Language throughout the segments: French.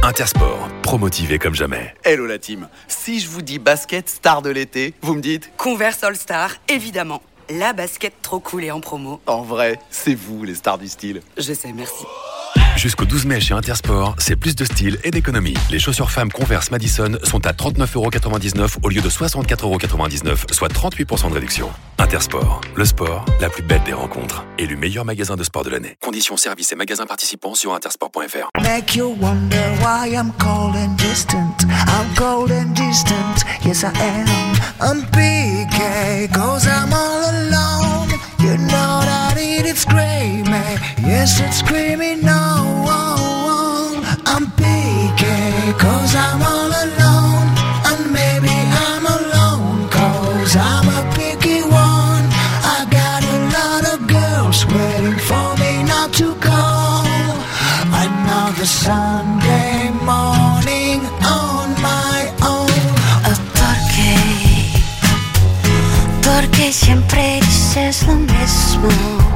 Intersport, promotivé comme jamais. Hello la team. Si je vous dis basket star de l'été, vous me dites Converse All Star, évidemment. La basket trop cool et en promo. En vrai, c'est vous les stars du style. Je sais, merci. Jusqu'au 12 mai chez Intersport, c'est plus de style et d'économie. Les chaussures femmes Converse Madison sont à 39,99€ au lieu de 64,99€, soit 38% de réduction. Intersport, le sport, la plus belle des rencontres. Élu meilleur magasin de sport de l'année. Conditions, services et magasins participants sur intersport.fr. Make you wonder why I'm cold and distant. I'm cold and distant, yes I am. I'm PK, cause I'm all alone. You know that it's screaming, yes it's screaming no. I'm PK, cause I'm all alone. And maybe I'm alone, cause I'm a picky one. I got a lot of girls waiting for me not to call. Another Sunday morning on my own. Porque siempre dices lo mismo.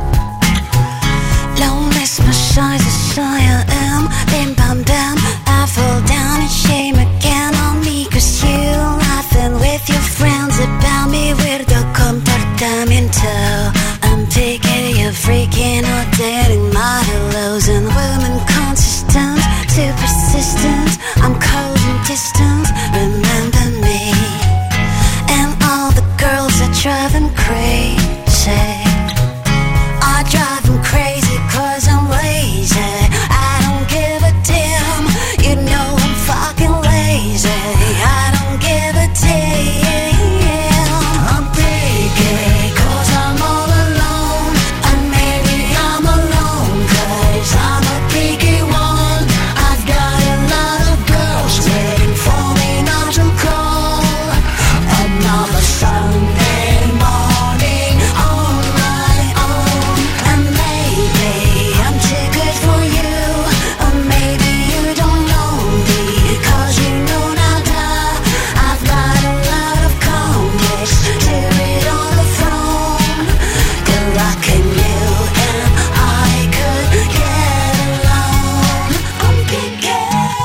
Lo mismo soy, I am. Bim bam bam, I fall down in shame again on me. Cause you laughing with your friends about me. Weirdo comportamiento. I'm picking you freaking out, dating my hellos and women consistent, too persistent. I'm cold and distant, remember me. And all the girls that drive them crazy. I drive them crazy cause I'm lazy. I don't give a damn, you know I'm fucking lazy. I don't give a damn. I'm picky cause I'm all alone. And maybe I'm alone cause I'm a picky one. I've got a lot of girls waiting for me not to call. Another Sunday morning on my own. And maybe I'm too good for you, or maybe you don't know me, cause you know nada. I've got a lot of comics to read on the phone. Good luck in you and I could get along. I'm picky,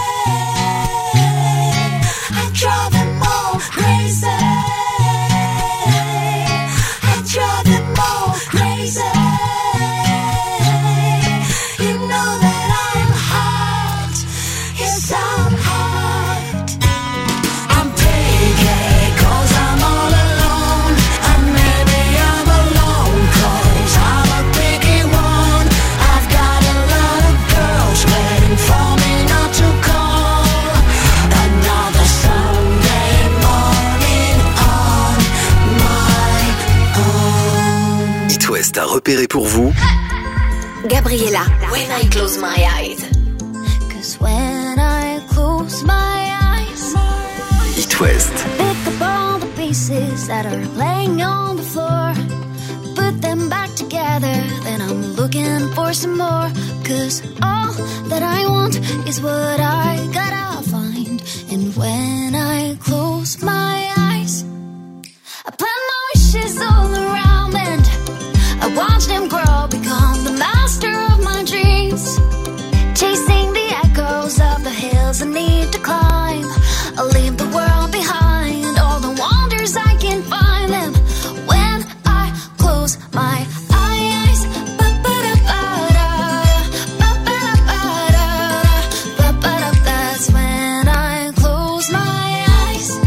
I drive them all crazy. I drive them all crazy. You know that I'm hot, yes I'm hot. I'm picky cause I'm all alone. And maybe I'm alone cause I'm a picky one. I've got a lot of girls waiting for me not to call. Another Sunday morning on my own. It West a repéré pour vous Gabriella, When I Close My Eyes. Cause when I close my eyes, It West. pick up all the pieces that are laying on the floor, put them back together, then I'm looking for some more. Cause all that I want is what I gotta find. And when I close my eyes, I plant my wishes all around and I watch them grow, become the master of my dreams. Chasing the echoes of the hills I need to climb. I'll leave the world behind, all the wonders I can find them when I close my eyes. That's when I close my eyes.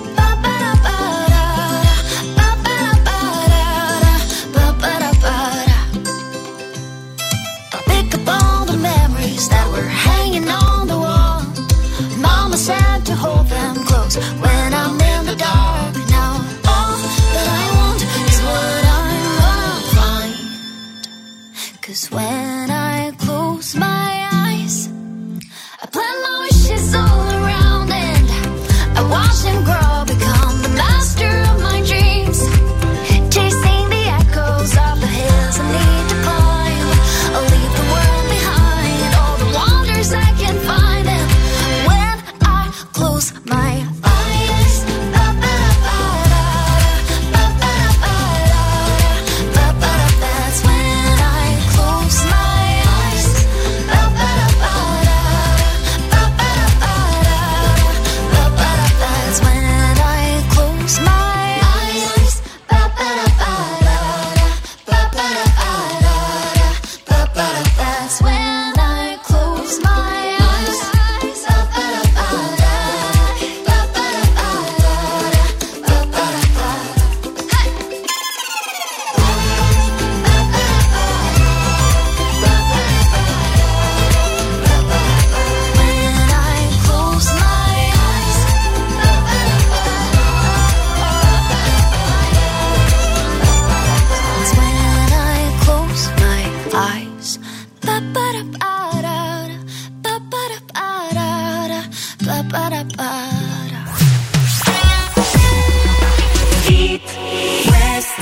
I'll pick up all the memories that were hanging on the wall. Mama said to hold them close when I'm in the dark. Now all that I want is what I'm gonna find. Cause when I close my eyes, I plant my wishes all around and I watch them grow, become the master of my dreams. Chasing the echoes of the hills I need to climb. I'll leave the world behind, all the wonders I can find them when I close my eyes. That's when I close my Eat West.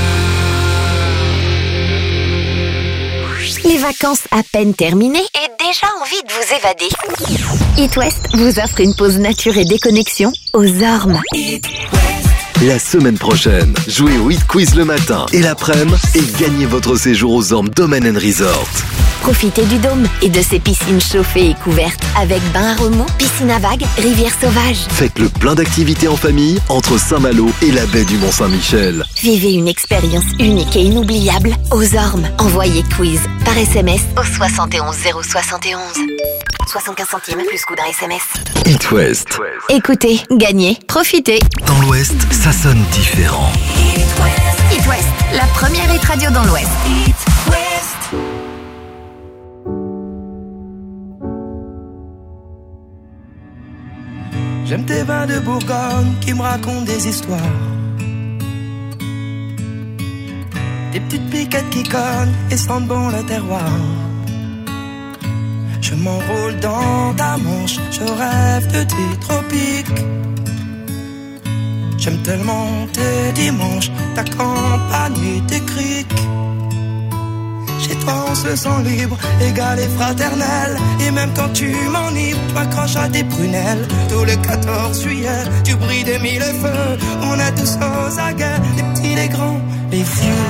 vacances à peine terminées et déjà envie de vous évader. It West vous offre une pause nature et déconnexion aux Ormes. La semaine prochaine, jouez au Hit Quiz le matin et l'après-midi et gagnez votre séjour aux Ormes Domaine & Resort. Profitez du dôme et de ses piscines chauffées et couvertes avec bain à remous, piscine à vagues, rivière sauvage. Faites le plein d'activités en famille entre Saint-Malo et la baie du Mont-Saint-Michel. Vivez une expérience unique et inoubliable aux Ormes. Envoyez quiz par SMS au 71 071. 75 centimes plus coût d'un SMS. It West. Écoutez, gagnez, profitez. Dans l'Ouest, ça sonne différent. It West, la première hit radio dans l'Ouest. J'aime tes vins de Bourgogne qui me racontent des histoires. Des petites piquettes qui cognent et sentent bon le terroir. Je m'enroule dans ta manche, je rêve de tes tropiques. J'aime tellement tes dimanches, ta campagne et tes criques. Chez toi on se sent libre, égal et fraternel. Et même quand tu m'enivres, tu m'accroches à tes prunelles. Tout le 14 juillet, tu brilles des mille feux. On est tous aux aguets, les petits, les grands, les vieux.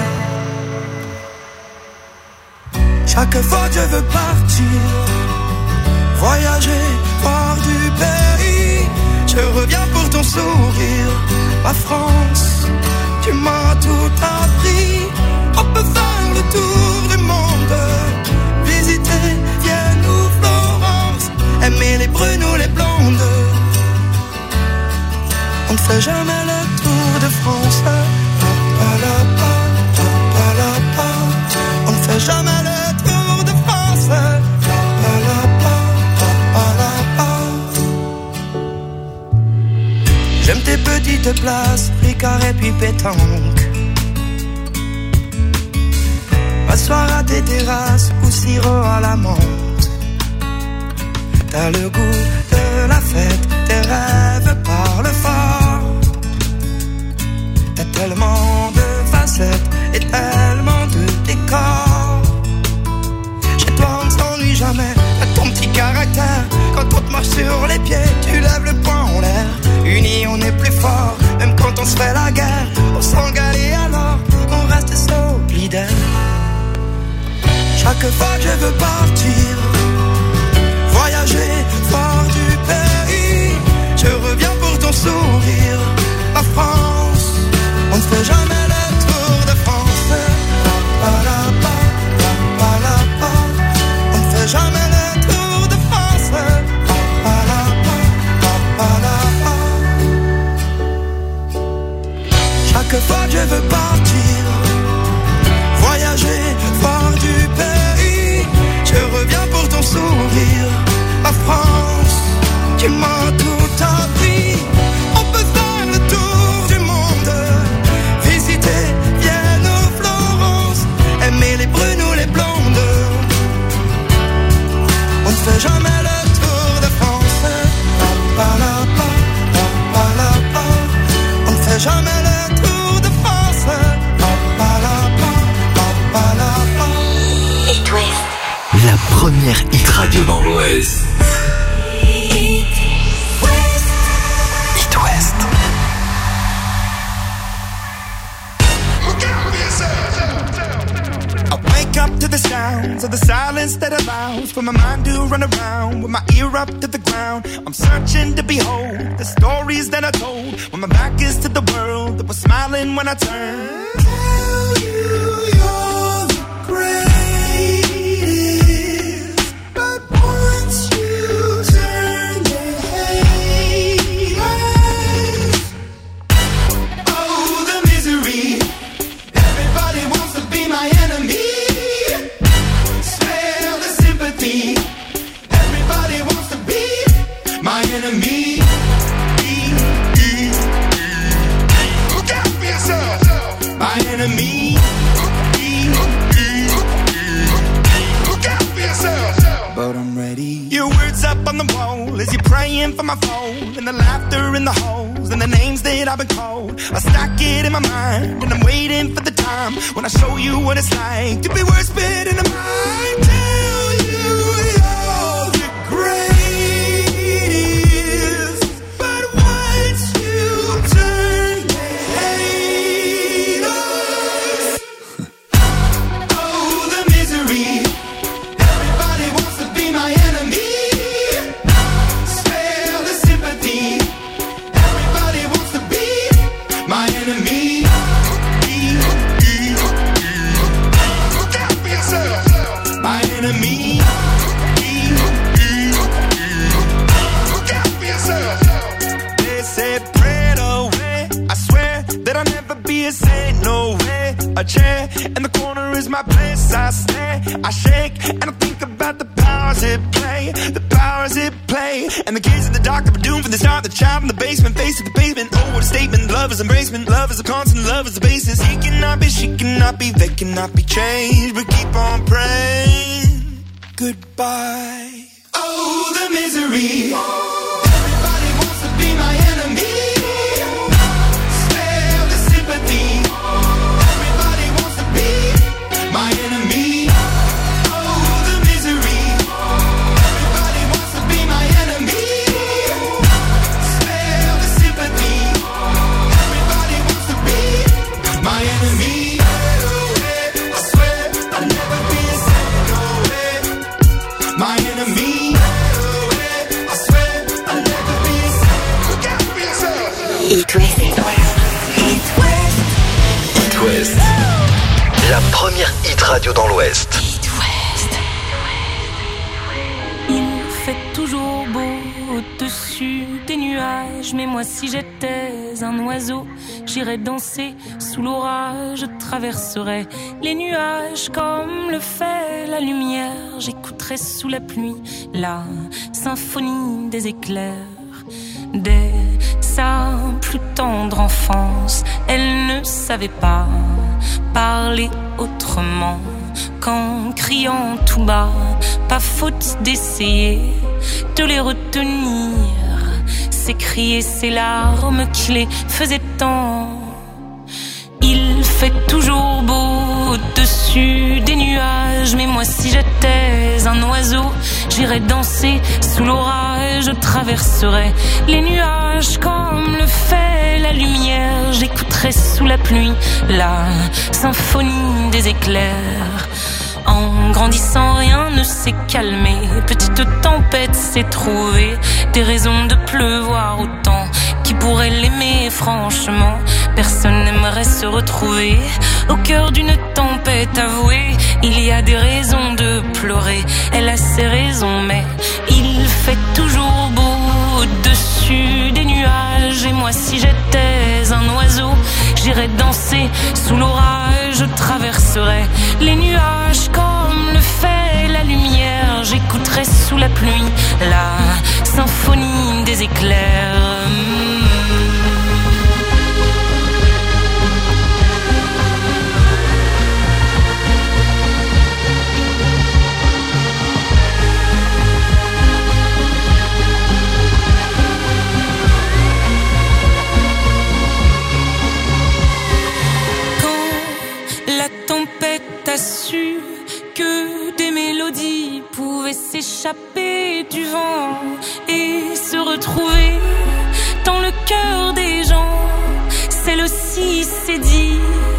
Chaque fois que je veux partir, voyager, voir du pays, je reviens pour ton sourire. Ma France, tu m'as tout appris. On peut faire le tour du monde, visiter Vienne ou Florence, aimer les brunes ou les blondes. On ne fait jamais le tour de France. On ne fait jamais le tour de France. J'aime tes petites places, Ricard et puis pétanque. M'asseoir à tes terrasses ou sirop à la menthe. T'as le goût de la fête, tes rêves parlent fort. T'as tellement de facettes et tellement de décors. Chez toi on ne s'ennuie jamais, t'as ton petit caractère. Quand on te marche sur les pieds, tu lèves le poing en l'air. Unis on est plus fort, même quand on se fait la guerre. On s'engage et alors on reste solidaire. Chaque fois que je veux partir, voyager, voir du pays, je reviens pour ton sourire. La France, on ne fait jamais le tour de France. On ne fait jamais le tour de France. Chaque fois que je veux partir, voyager, voir du pays, je reviens pour ton sourire. La France, tu m'as tout appris. On peut faire le tour du monde, visiter Vienne ou Florence, aimer les brunes ou les blondes. On ne fait jamais le tour de France. On ne fait jamais le tour de France. It West, La première hit radio dans l'Ouest. It West. I wake up to the sounds of the silence that allows for my mind to run around with my ear up to the ground. I'm searching to behold the stories that I told when my back is to the world that was smiling when I turned. Tell you you're the greatest, but once you turn they hate us. Oh, the misery. Everybody wants to be my enemy. Smell the sympathy. Everybody wants to be my enemy. Look out for yourself. My enemy. Look out for yourself. But I'm ready. Your words up on the wall as you're praying for my phone, and the laughter in the holes and the names that I've been called. I stack it in my mind and I'm waiting for the time when I show you what it's like to be worse fit in the mind. Tell you you're as I stare, I shake, and I think about the powers it play, the powers it play. And the kids in the dark that were doomed from the start, the child in the basement, face to the pavement. Oh, what a statement, love is embracement, love is a constant, love is the basis. He cannot be, she cannot be, they cannot be changed, but keep on praying. Goodbye. Oh, the misery. Everybody wants to be my enemy. Spare the sympathy. Everybody wants to be my enemy. Oh, the misery. Everybody wants to be my enemy. Spare the sympathy. Everybody wants to be my enemy. I swear I'll never be a second away. My enemy. It West. It West. It West. La première hit radio dans l'Ouest. It West. Il fait toujours beau au-dessus des nuages, mais moi si j'étais un oiseau, j'irais danser sous l'orage, je traverserais les nuages comme le fait la lumière, j'écouterais sous la pluie la symphonie des éclairs. Dès sa plus tendre enfance, elle ne savait pas parler autrement qu'en criant tout bas. Pas faute d'essayer de les retenir, ces cris et ces larmes qui les faisaient tant. Il fait toujours beau au-dessus des nuages, mais moi si j'étais un oiseau, j'irais danser sous l'orage, je traverserais les nuages comme le fait la lumière, j'écouterais sous la pluie la symphonie des éclairs. En grandissant, rien ne s'est calmé. Petite tempête s'est trouvée des raisons de pleuvoir autant. Qui pourrait l'aimer franchement? Personne n'aimerait se retrouver au cœur d'une tempête avouée. Il y a des raisons de pleurer, elle a ses raisons, mais il fait toujours beau au-dessus des nuages. Et moi si j'étais un oiseau, j'irais danser sous l'orage, je traverserais les nuages comme le fait la lumière, j'écouterais sous la pluie la symphonie des éclairs. T'as su que des mélodies pouvaient s'échapper du vent et se retrouver dans le cœur des gens. Celle-ci s'est dit,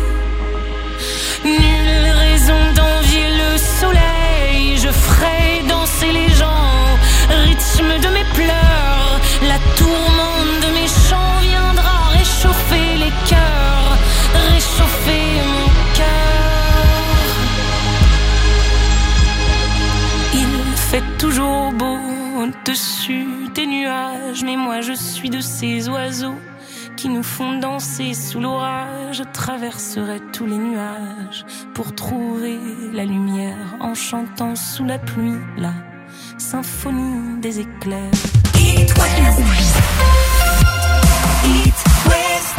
nulle raison d'envier le soleil. Je ferai danser les gens au rythme de mes pleurs. La tourmente de mes chants viendra réchauffer les cœurs, réchauffer mon cœur. Fait toujours beau au-dessus des nuages, mais moi je suis de ces oiseaux qui nous font danser sous l'orage. Je traverserai tous les nuages pour trouver la lumière en chantant sous la pluie la symphonie des éclairs. It West. It West.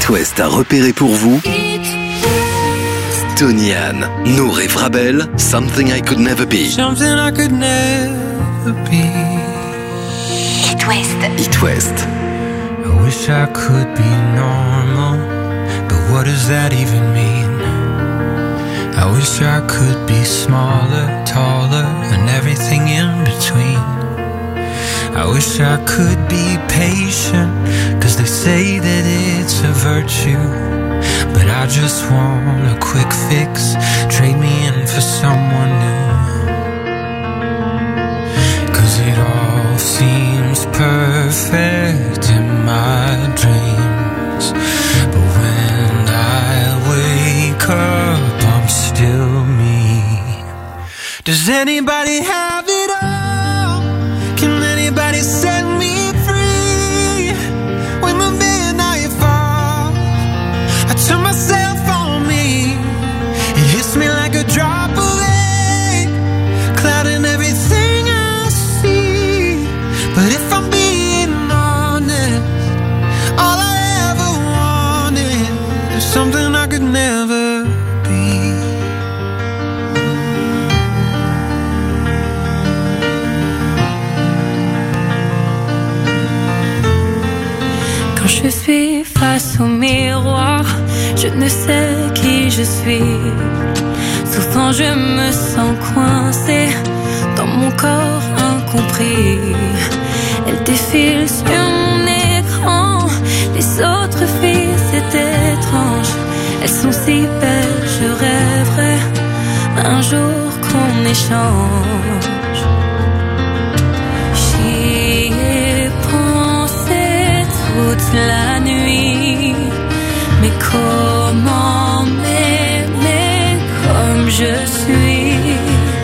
It West a repéré pour vous Tony Ann, Nour et Vrabel, Something I Could Never Be. Something I could never be. It West. It West. I wish I could be normal, but what does that even mean? I wish I could be smaller, taller, and everything in between. I wish I could be patient, 'cause they say that it's a virtue. But I just want a quick fix, trade me in for someone new. 'Cause it all seems perfect in my dreams, but when I wake up, I'm still me. Does anybody have it all? Can anybody set me free? When the midnight falls, I turn myself on me. It hits me like a drop of rain, clouding everything I see. But if I'm being honest, all I ever wanted is something I could never be. Quand je suis face au miroir, je ne sais qui je suis. Souvent je me sens coincée dans mon corps incompris. Elle défile sur mon écran, les autres filles c'est étrange. Elles sont si belles, je rêverais un jour qu'on échange. J'y ai pensé toute la nuit, mais comment m'aimer comme je suis?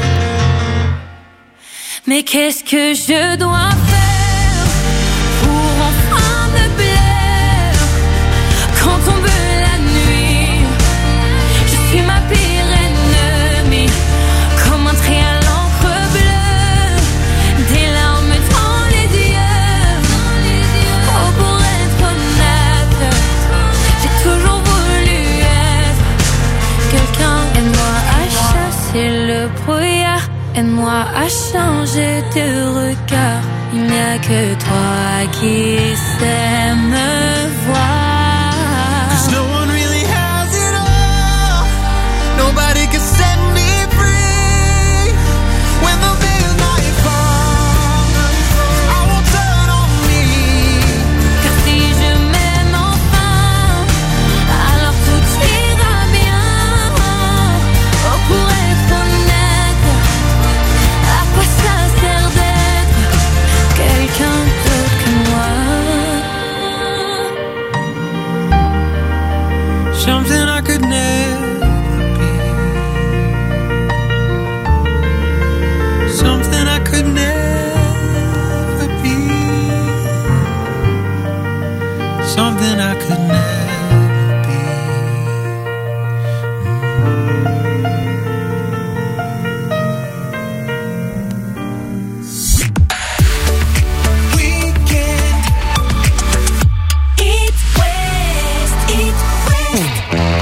Mais qu'est-ce que je dois faire pour enfin me plaire? Quand tombe la nuit, je suis ma pire ennemie, comme un trait à l'encre bleue, des larmes dans les yeux. Oh, pour être honnête, j'ai toujours voulu être quelqu'un. Aide-moi à chasser le brouillard, aide-moi à changer de regard. Il n'y a que toi qui sais me voir. 'Cause no one really has it all. Nobody can set me free. When the midnight falls, I won't turn on me. Car si je m'aime enfin, alors tout ira bien. Oh, pour être honnête, à quoi ça sert d'être quelqu'un d'autre que moi? Something I could never be. Something I could never be. Something I could never be. Weekend. It West, It West.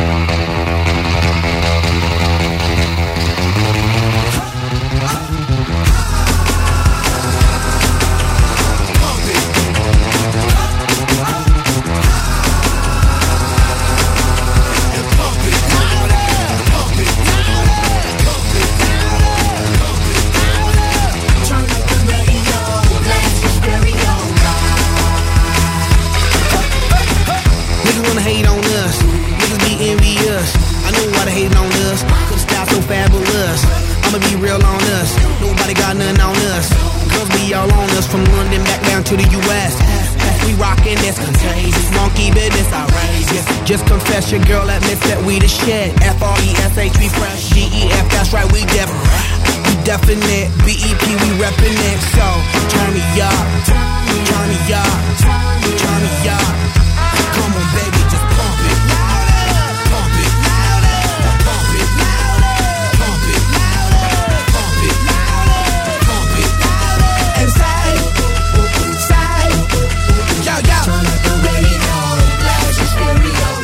Niggas wanna hate on us, niggas be envious. I know why they hating on us, 'cause the style so fabulous. I'ma be real on us, nobody got nothing on us. Girls be all on us, from London back down to the US. We rockin' this contagious, monkey business outrageous. Just confess your girl admits that we the shit. FRESH, we fresh, GEF, that's right, we different. We definite, BEP, we reppin' it. So, turn me up, turn me up, turn me up. Come on, baby, just pump it. Pump it. Pump it. Pump it. Pump it. Pump it. And say, yo, yo. Turn up the radio, blast your stereo.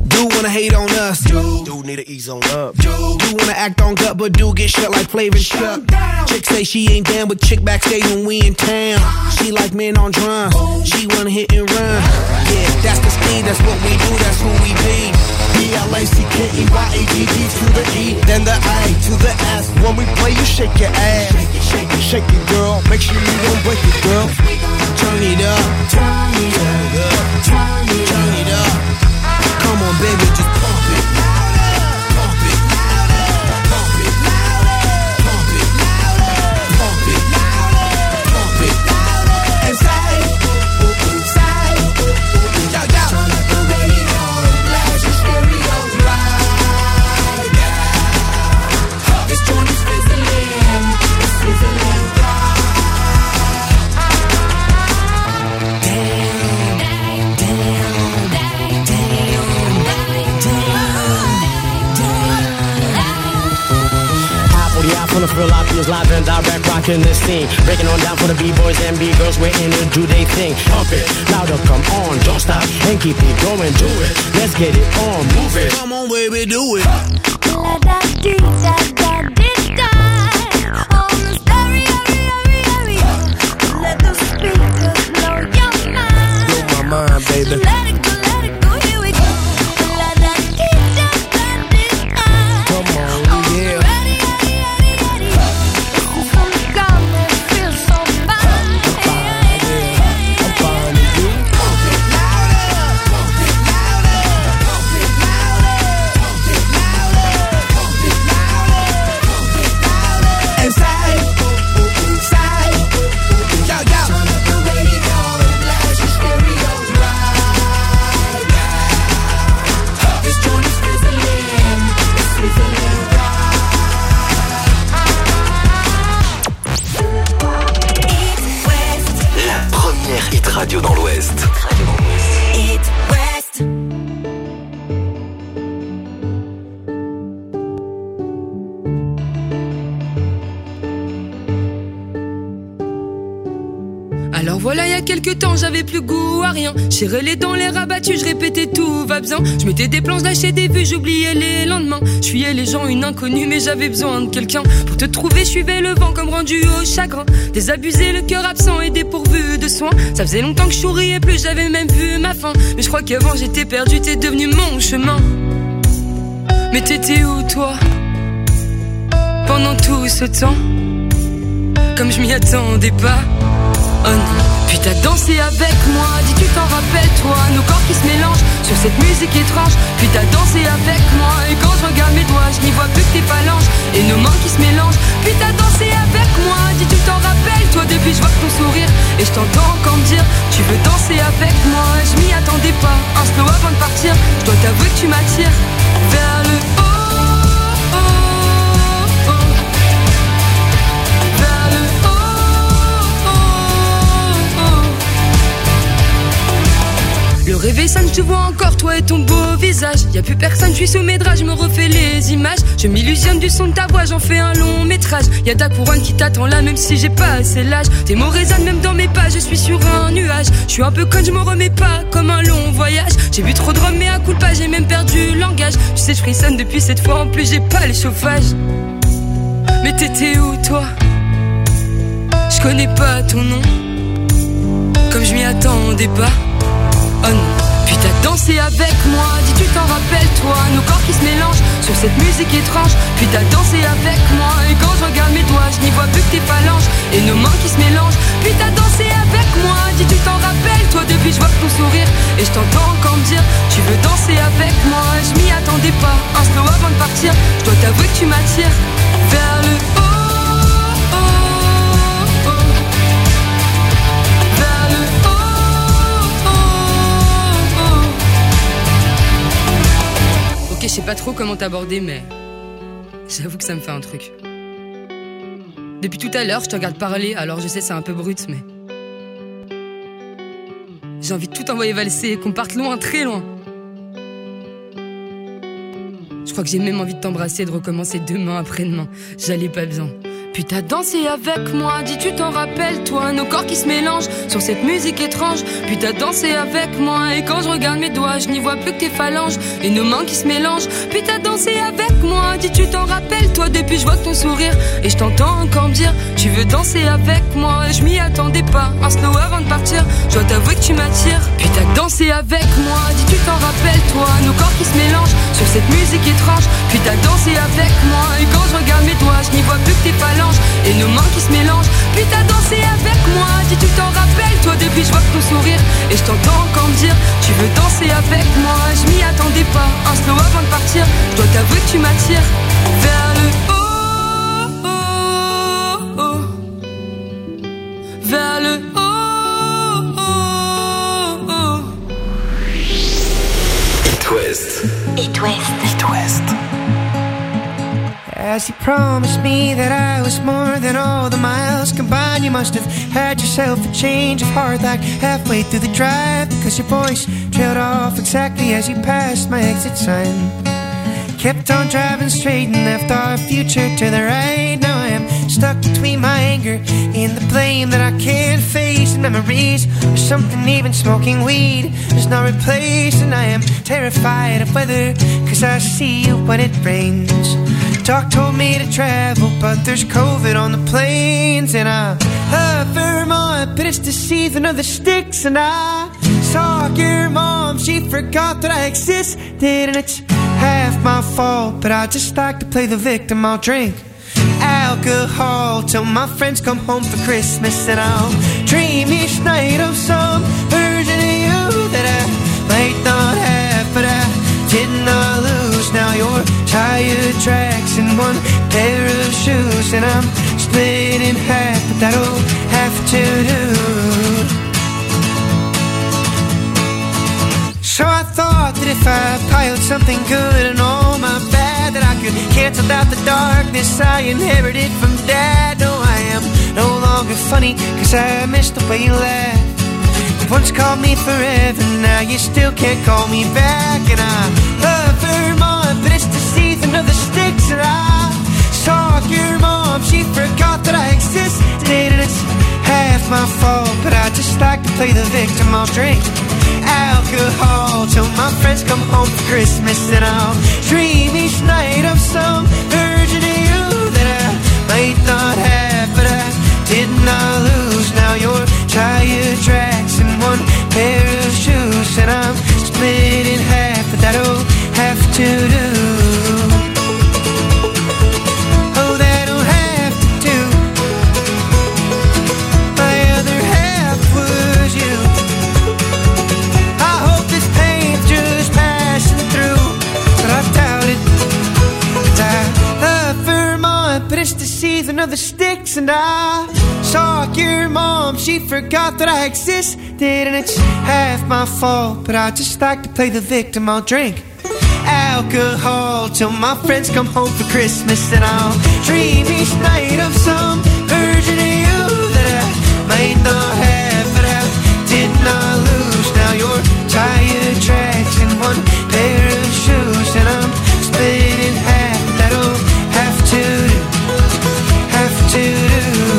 Do wanna hate on us. Do need to ease on up. Do wanna act on gut, but do get shut like Flavor Chuck. Chick say she ain't down with chick backstage when we in town. She like men on drums. She wanna hit and run. Yeah, that's the speed, that's what we do, that's who we be. B-L-A-C-K-E-Y-A-D-D to the E, then the I to the S. When we play, you shake your ass. Shake it, shake it, shake it, girl. Make sure you don't break it, girl. Turn it up. Turn it up. Turn it up. Come on, baby, just pump it. Pump it. Pump it. Pump it. Pump it. Pump it. And say, yo, yo. Turn up the radio, blast your stereo right now. This joint is fizzling, it's fizzling right. From the Phil Optimus live and direct, rocking this scene. Breaking on down for the B-boys and B-girls, we're in to do they thing. Pump it, louder, come on, don't stop, and keep it going, do it. Let's get it on, move it. Come on, baby, do it. La-da-dee-da-da-dee-da. On the stereo, let the speakers blow your mind. Blow my mind, baby. Let it go, here we go. La-da-dee-da-da-dee-da. Come on, yeah. Radio dans l'Ouest. It West. Alors voilà, il y a quelques temps, j'avais plus goût à rien. J'ai relais dans les rabattus, je répétais tout va bien. Je mettais des plans, lâchais des vues, j'oubliais les lendemains. Je fuyais les gens, une inconnue, mais j'avais besoin de quelqu'un. Pour te trouver, je suivais le vent comme rendu au chagrin. Désabusé, le cœur absent et dépourvu de soins. Ça faisait longtemps que je souriais plus, j'avais même vu ma fin. Mais je crois qu'avant j'étais perdu, t'es devenu mon chemin. Mais t'étais où toi pendant tout ce temps? Comme je m'y attendais pas. Oh non. Puis t'as dansé avec moi, dis tu t'en rappelles toi. Nos corps qui se mélangent sur cette musique étrange. Puis t'as dansé avec moi, et quand je regarde mes doigts, je n'y vois plus que tes phalanges et nos mains qui se mélangent. Puis t'as dansé avec moi, dis tu t'en rappelles toi. Depuis je vois ton sourire et je t'entends encore me dire tu veux danser avec moi. Je m'y attendais pas, un slow avant de partir. Je dois t'avouer que tu m'attires vers le haut. Le réveil sonne, je te vois encore, toi et ton beau visage. Y'a plus personne, je suis sous mes draps, je me refais les images. Je m'illusionne du son de ta voix, j'en fais un long métrage. Y'a ta couronne qui t'attend là, même si j'ai pas assez l'âge. Tes mots résonnent même dans mes pas, je suis sur un nuage. Je suis un peu conne, je me remets pas, comme un long voyage. J'ai bu trop de rhum, mais à coup de pas, j'ai même perdu le langage. Tu sais, je frissonne depuis cette fois, en plus j'ai pas le chauffage. Mais t'étais où toi? Je connais pas ton nom, comme je m'y attendais pas. Oh non. Puis t'as dansé avec moi, dis tu t'en rappelles toi. Nos corps qui se mélangent sur cette musique étrange. Puis t'as dansé avec moi, et quand je regarde mes doigts, je n'y vois plus que tes phalanges et nos mains qui se mélangent. Puis t'as dansé avec moi, dis tu t'en rappelles toi. Depuis je vois ton sourire et je t'entends encore me dire tu veux danser avec moi. Je m'y attendais pas, un slow avant de partir. Je dois t'avouer que tu m'attires vers le haut. Je sais pas trop comment t'aborder, mais j'avoue que ça me fait un truc. Depuis tout à l'heure, je te regarde parler, alors je sais c'est un peu brut, mais j'ai envie de tout envoyer valser, qu'on parte loin, très loin. Je crois que j'ai même envie de t'embrasser, de recommencer demain, après-demain. J'allais pas bien, Puis t'as dansé avec moi, dis tu t'en rappelles toi, nos corps qui se mélangent sur cette musique étrange. Puis t'as dansé avec moi et quand je regarde mes doigts, je n'y vois plus que tes phalanges et nos mains qui se mélangent. Puis t'as dansé avec moi, dis tu t'en rappelles toi, depuis je vois ton sourire et je t'entends encore me dire tu veux danser avec moi. Je m'y attendais pas, un slow avant de partir, je dois t'avouer que tu m'attires. Puis t'as dansé avec moi, dis tu t'en rappelles toi, nos corps qui se mélangent sur cette musique étrange. Puis t'as dansé avec moi et quand je regarde mes doigts, je n'y vois plus que tes phalanges et nos mains qui se mélangent. Puis t'as dansé avec moi, dis tu t'en rappelles toi, depuis je vois ton sourire et je t'entends encore me dire tu veux danser avec moi. Je m'y attendais pas, un slow avant de partir, je dois t'avouer que tu m'attires vers le haut, oh, oh. Vers le haut, oh, oh. It West. It West. It West. As you promised me that I was more than all the miles combined, you must have had yourself a change of heart like halfway through the drive, because your voice trailed off exactly as you passed my exit sign. Kept on driving straight and left our future to the right. Now I am stuck between my anger and the blame that I can't face. And memories or something even smoking weed does not replace. And I am terrified of weather, cause I see you when it rains. Doc told me to travel, but there's COVID on the planes. And I love Vermont, but it's the season of the sticks. And I saw your mom, she forgot that I existed. And it's half my fault, but I just like to play the victim. I'll drink alcohol till my friends come home for Christmas. And I'll dream each night of some version of you that I might not have, but I did not lose. Now you're tired tracks and one pair of shoes, and I'm split in half, but that'll have to do. So I thought that if I piled something good and all my bad, that I could cancel out the darkness I inherited from Dad. No, I am no longer funny, cause I missed the way you laughed. You once called me forever, now you still can't call me back. And I love Vermont, but it's the season of the sticks. And I saw your mom, she forgot that I existed. And it's half my fault, but I just like to play the victim. I'll drink alcohol till my friends come home for Christmas. And I'll dream each night of some version of you that I might not have, but I did not lose. Now you're tired tracks and one pair of shoes, and I'm split in half, but that'll have to do. Oh, that'll have to do. My other half was you. I hope this pain's just passing through, but I doubt it. 'Cause I love Vermont, but it's the season of the sticks. And I saw your mom, she forgot that I existed. And it's half my fault, but I just like to play the victim. I'll drink alcohol till my friends come home for Christmas. And I'll dream each night of some version of you that I might not have, but I did not lose. Now you're tired tracks and one pair of shoes, and I'm split in half. That'll have to do, have to do.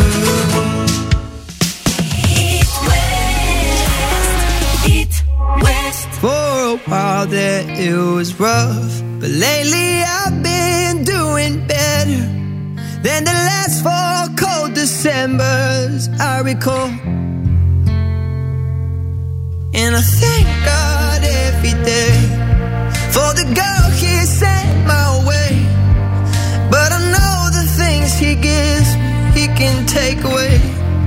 For a while there it was rough, but lately I've been doing better than the last 4 cold Decembers I recall. And I thank God every day for the girl He sent my way. But I know the things He gives me, He can take away.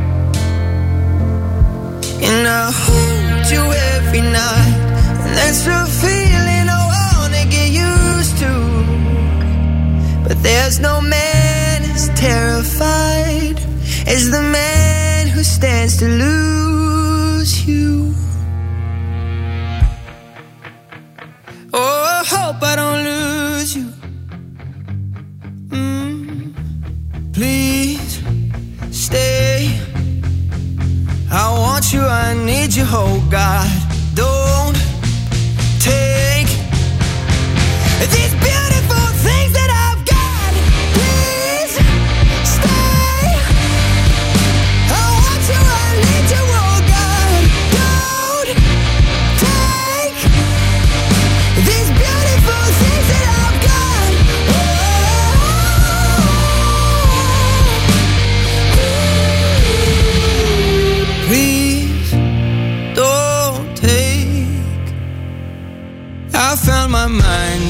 And I hold you every night, and that's a feeling I wanna get used to. But there's no man as terrified as the man who stands to lose you. Oh, I hope I don't lose you. Please stay. I want you, I need you, oh God. Don't take these beautiful things that I've got. Please stay.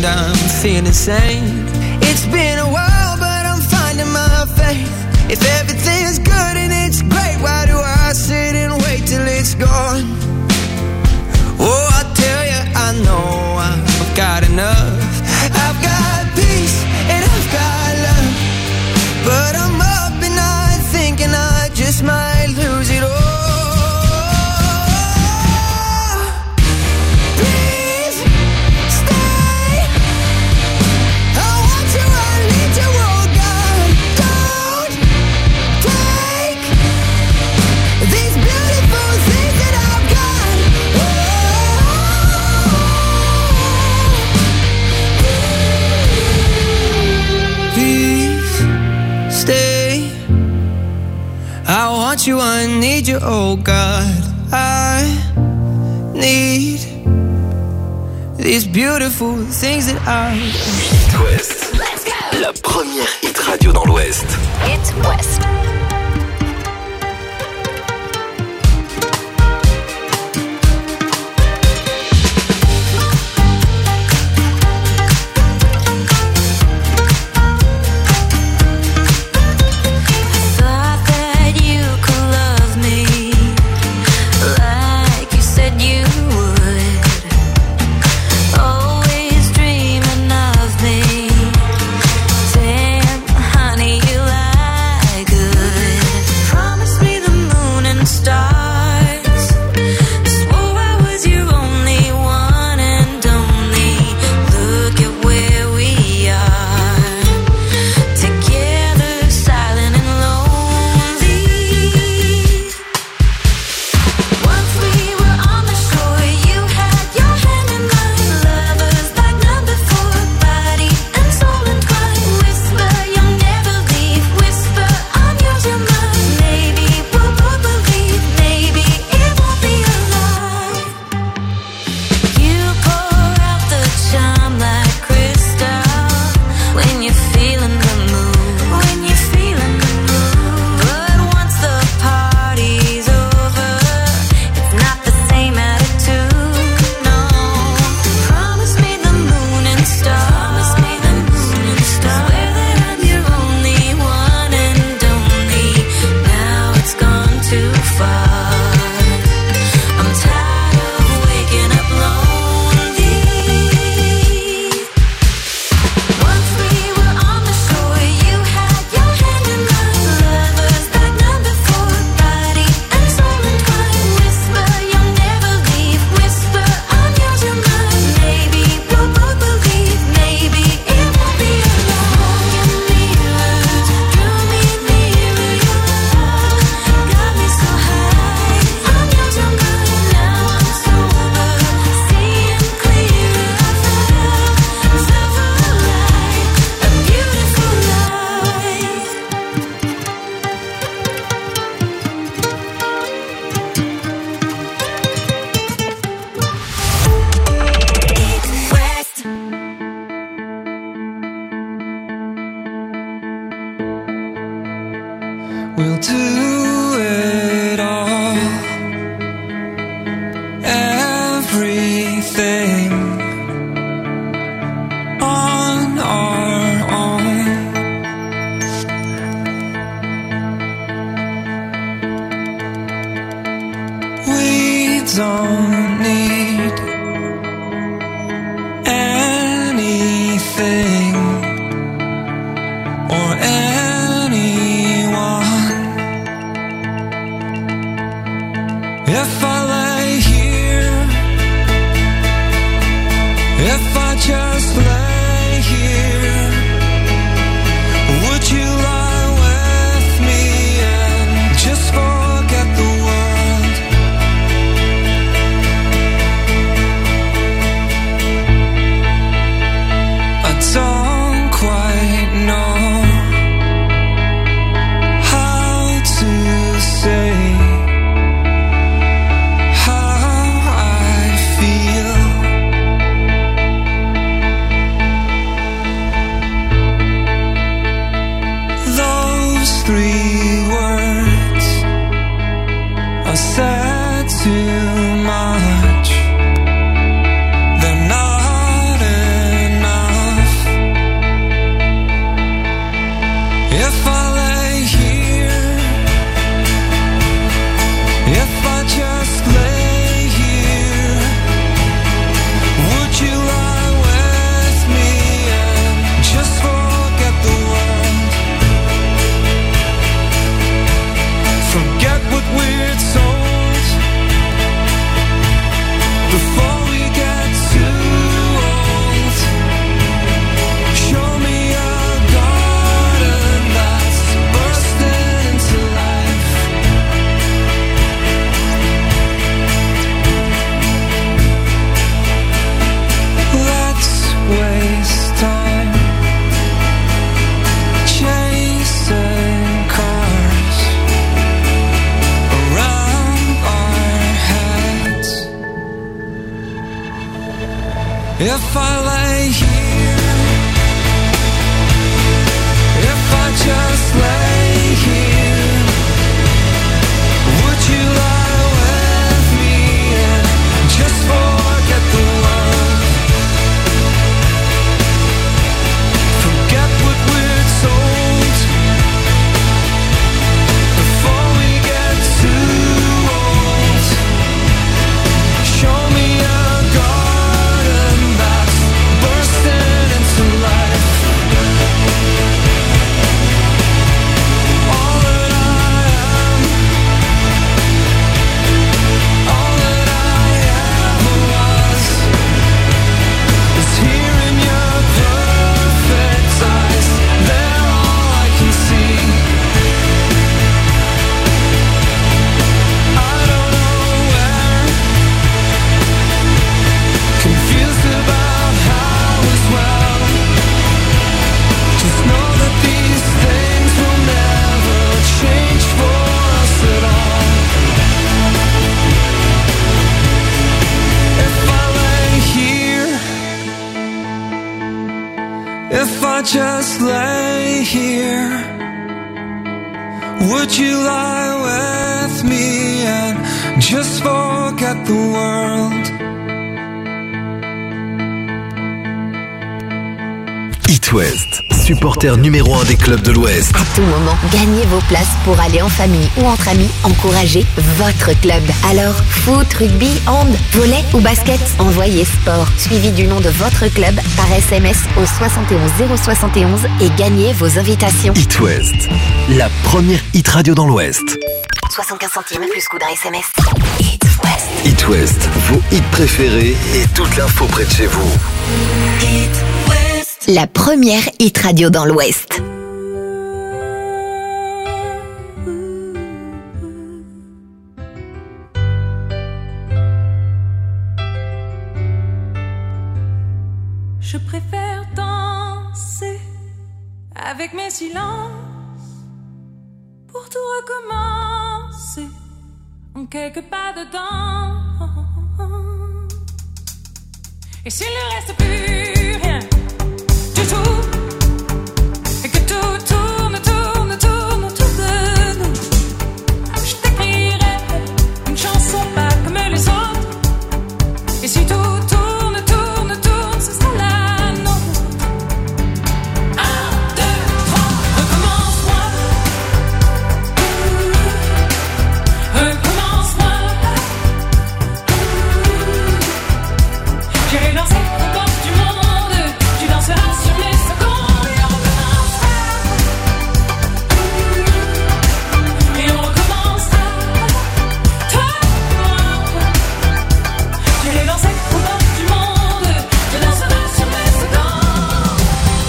I'm feeling sane. It's been a while, but I'm finding my faith. If everything's good and it's great, why do I sit and wait till it's gone? Oh, I tell you, I know I've got enough. I've got peace and I've got love, but I'm up at night thinking I just might lose it all. Please stay. I want you, I need you, oh God. Don't take these beautiful things that I've got. Please stay. I want you, I need you, oh God. I need these beautiful things that I. It West. La première hit radio dans l'Ouest. It West. Thought that you could love me like you said you would. Always dreaming of me. Damn, honey, you lie good. Promise me the moon and stars. Swore I was your only one and only. Look at where we are. Together, silent and lonely. Once we were on the shore, you had your hand in mine. Lovers like none before, body and soul entwined. Whisper, you'll never leave. Whisper, I'm yours, you're mine. Maybe we'll both believe. Maybe it won't be a lie. You pour out the charm like crystal when you're feeling the mood. When you're feeling the mood. But once the party's over, it's not the same attitude. No. Promise me the moon and stars. Promise me the moon and stars. Swear that I'm your only one and only. Now it's gone too far. I'm tired of waking up lonely. Once we were on the shore, you had your hand in mine. Lovers like none before, body and soul entwined. Whisper, you'll never leave. Whisper, I'm yours, you're mine. Maybe we'll both believe. Maybe it won't be a lie. Your mirrors drew me nearer. Your love got me so high. I'm yours, you're mine. Now I'm sober, seeing clearer. I felt myself alive, a beautiful life. It's West. We'll do it all. Everything on our own. We don't need anything or anyone. If I lay here, if I just lay here, would you lie with me and just forget the world? I don't If I lay here, if I just lay here, would you lie with me and just forget the world? Forget what we're told before we get too old. Show me a garden that's bursting into life. All that I am, all that I ever was, is here in your perfect eyes. They're all I can see. I don't know where, confused about how as well. Just know that these things will never change for us at all. If I lay here, if I just lay here, would you lie with me and just forget the world? It West, supporter numéro 1 des clubs de l'Ouest. À tout moment, gagnez vos places pour aller en famille ou entre amis encourager votre club. Alors, foot, rugby, hand, volley ou basket, envoyez sport suivi du nom de votre club par SMS au 71 071 et gagnez vos invitations. It West, la première hit radio dans l'Ouest. 75 centimes plus coût d'un SMS. It West, vos hits préférés et toute l'info près de chez vous. La première hit radio dans l'Ouest. Je préfère danser avec mes silences pour tout recommencer en quelques pas dedans. Et s'il ne reste plus rien du tout, et que tout tourne, tourne, tourne autour de nous, je t'écrirai une chanson pas comme les autres. Et si tout tourne, tourne, tourne, ce sera la nôtre. 1, 2, 3, recommence-moi. Recommence-moi. J'irai danser au bord du monde. Tu danseras sur mes secondes. Et on recommencera. Et on recommencera. Toi, moi. J'irai danser au bord du monde. Tu danseras sur mes secondes.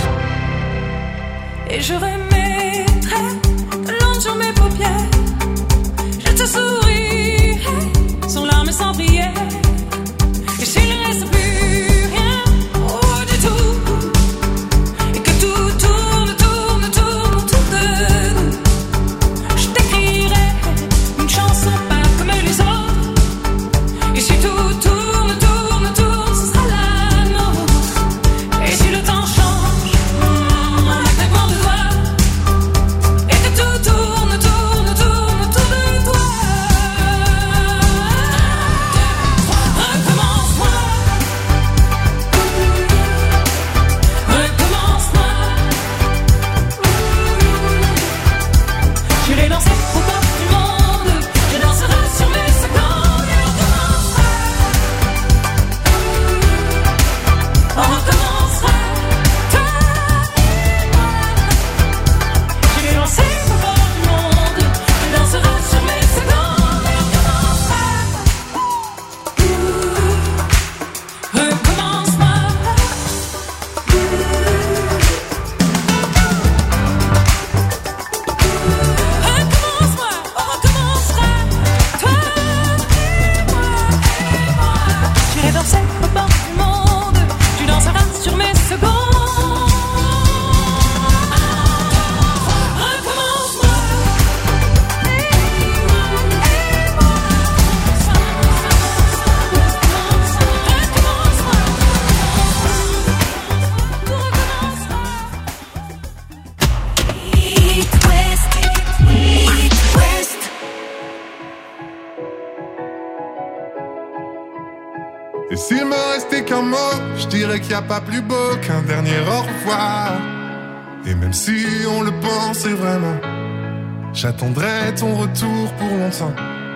Et je remettrai de l'encre sur mes paupières. Je te sourirai sans larmes et sans prière. Et s'il ne reste plus rien, oh du tout, et que tout tourne, tourne, tourne autour de nous, je t'écrirai une chanson pas comme les autres. Et si tout tourne, tourne, tourne, ce sera la nôtre. Et si le temps change, en un claquement de doigts, et que tout tourne, tourne, tourne autour de toi. 1, 2, s'il me restait qu'un mot, je dirais qu'il n'y a pas plus beau qu'un dernier au revoir. Et même si on le pensait vraiment, j'attendrai ton retour pour longtemps.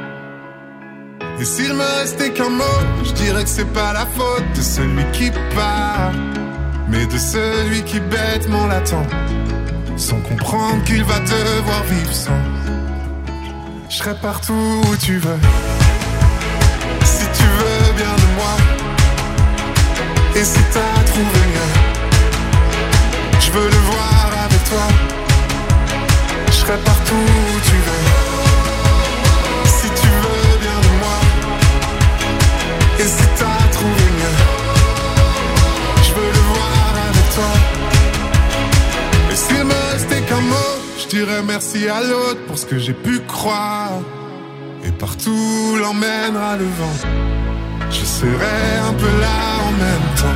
Et s'il me restait qu'un mot, je dirais que c'est pas la faute de celui qui part, mais de celui qui bêtement l'attend, sans comprendre qu'il va devoir vivre sans. Je serai partout où tu veux, si tu veux bien de moi. Et si t'as trouvé mieux, je veux le voir avec toi. Je serai partout où tu veux, si tu veux bien de moi. Et si t'as trouvé mieux, je veux le voir avec toi. Et s'il me restait qu'un mot, je dirais merci à l'autre pour ce que j'ai pu croire. Et partout l'emmènera le vent, je serai un peu là en même temps.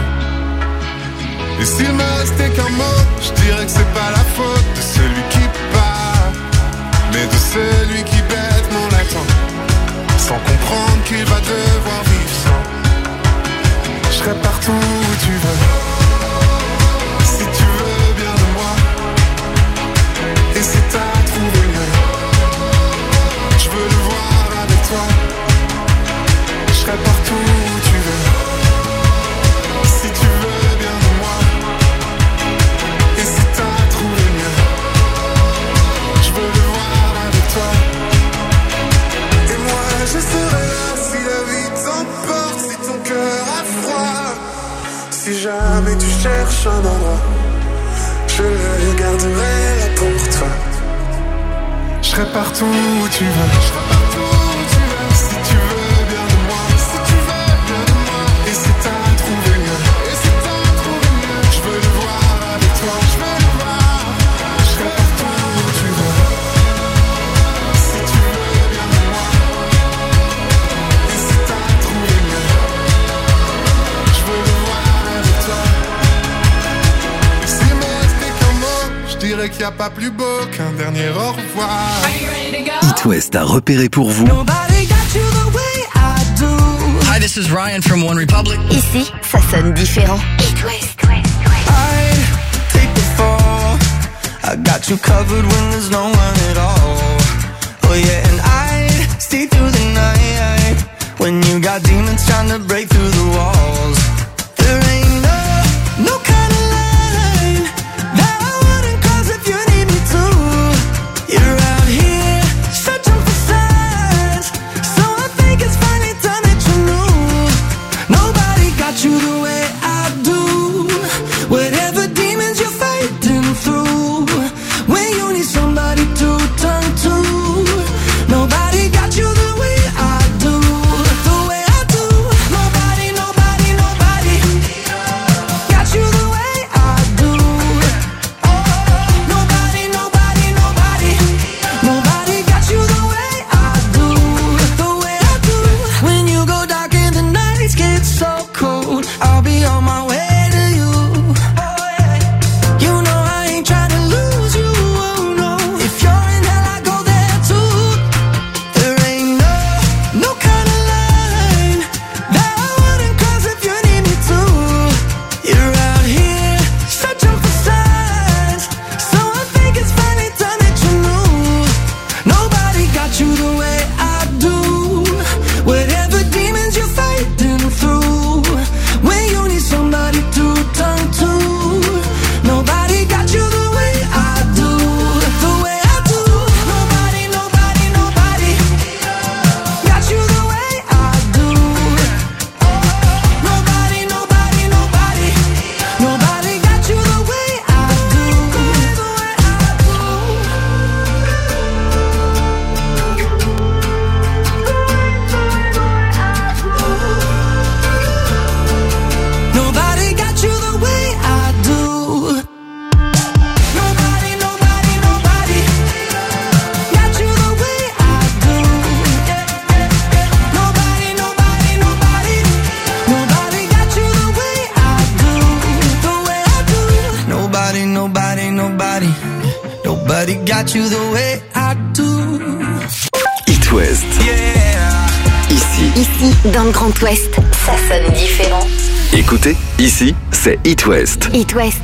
Et s'il me restait qu'un mot, je dirais que c'est pas la faute de celui qui part, mais de celui qui bêtement l'attend, sans comprendre qu'il va devoir vivre sans. Je serai partout où tu veux, si tu veux bien de moi. Et si t'as trouvé mieux, je veux le voir avec toi. Je serai partout où tu veux, si tu veux bien de moi. Et si t'as trouvé mieux, je veux le voir avec toi. Et moi je serai là si la vie t'emporte, si ton cœur a froid. Si jamais tu cherches un endroit, je le garderai là pour toi. Je serai partout où tu veux, je serai partout où tu veux. Si tu veux bien de moi, si tu veux bien de moi. Et si t'as trouvé mieux, et si t'as trouvé mieux, je veux le voir avec toi, je veux le voir. Je serai partout où tu veux, si tu veux bien de moi. Et si t'as trouvé mieux, je veux le voir avec toi. Et s'il me restait qu'un mot, je dirais qu'il n'y a pas plus beau qu'un dernier au revoir. It West a repéré pour vous Hi, this is Ryan from One Republic. Ici, ça sonne différent. It West. I'd take the fall, I got you covered when there's no one at all. Oh yeah, and I'd stay through the night when you got demons trying to break through the walls. There ain't no kind of line that I wouldn't cross if you need me to. You're out here searching for signs, so I think it's finally time that you knew. Nobody got you the way I do. Whatever demons you're fighting through, when you need somebody to turn to. Nobody got you the way I do, the way I do. Nobody got you the way I do. Nobody got you the way I do, the way I do. When you go dark and the nights get so cold, I'll be on my way to you. You know I ain't trying to lose you, oh no. If you're in hell, I go there too. There ain't no kind of line that I wouldn't cross if you need me to. You're out here searching for signs, so I think it's finally time that you knew. Nobody got you the way I do. Whatever demons you're fighting through, when you need somebody to turn to. Nobody got you the way I do, the way I do. Nobody got you the way I do. Nobody got you the way I do, the way I do. Nobody got you the way I do. Nobody got you the way I do. Nobody got you the way I do, the way I do. Nobody got you the way I do. It West. Yeah. Ici, ici. Ici, dans le Grand Ouest, ça sonne différent. Écoutez, ici, c'est It West. It West.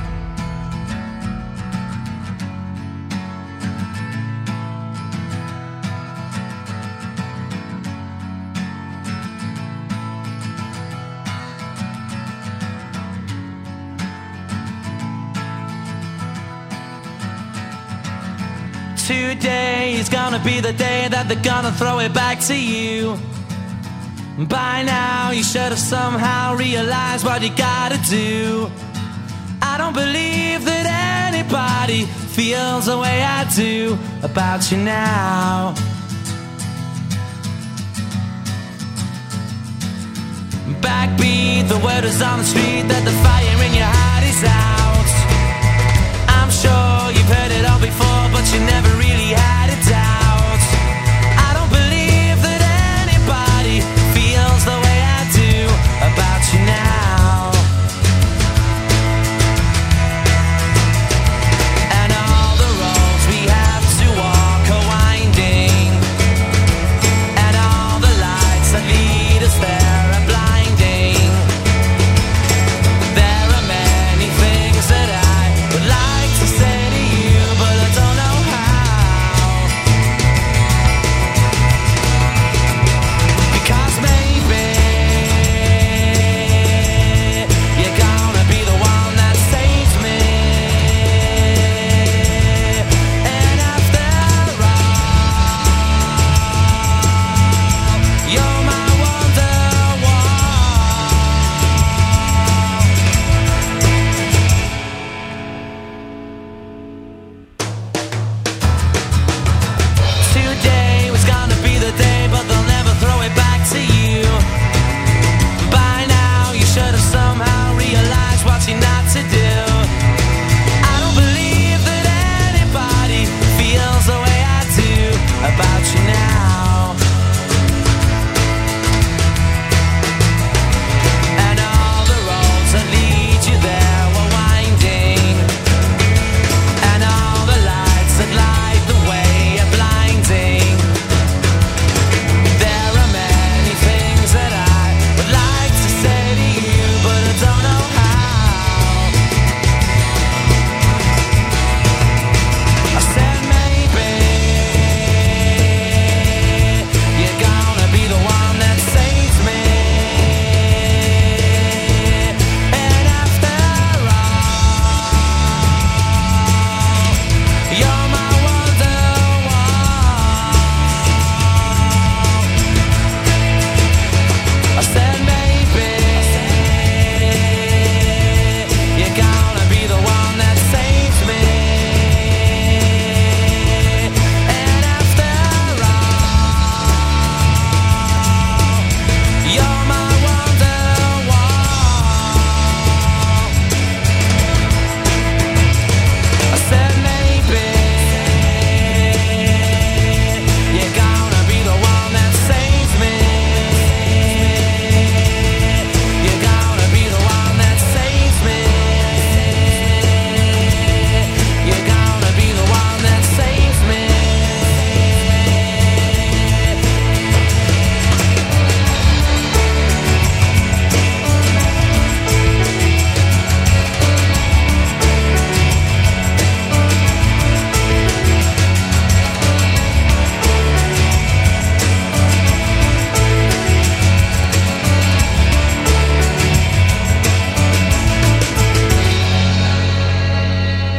Today is gonna be the day that they're gonna throw it back to you. By now you should have somehow realized what you gotta do. I don't believe that anybody feels the way I do about you now. Backbeat, the word is on the street that the fire in your eyes